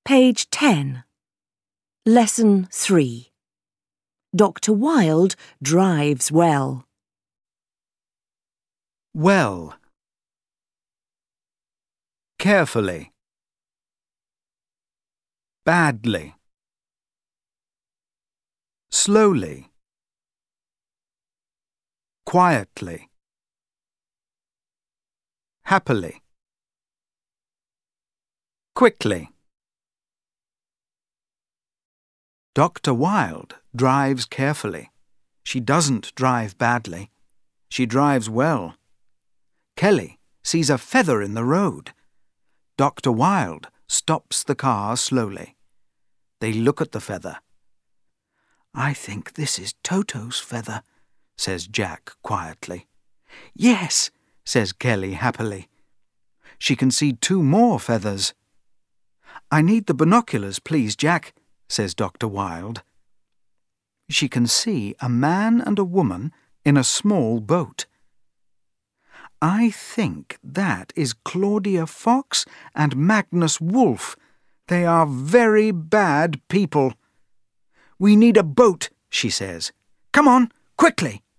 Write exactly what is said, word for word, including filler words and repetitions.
Page ten. Lesson three. Doctor Wilde drives well. Well. Carefully. Badly. Slowly. Quietly. Happily. Quickly. Doctor Wilde drives carefully. She doesn't drive badly. She drives well. Kelly sees a feather in the road. Doctor Wilde stops the car slowly. They look at the feather. "I think this is Toto's feather," says Jack quietly. "Yes," says Kelly happily. She can see two more feathers. "I need the binoculars, please, Jack," says Doctor Wilde. She can see a man and a woman in a small boat. "I think that is Claudia Fox and Magnus Wolfe. They are very bad people." "We need a boat," she says. "Come on, quickly."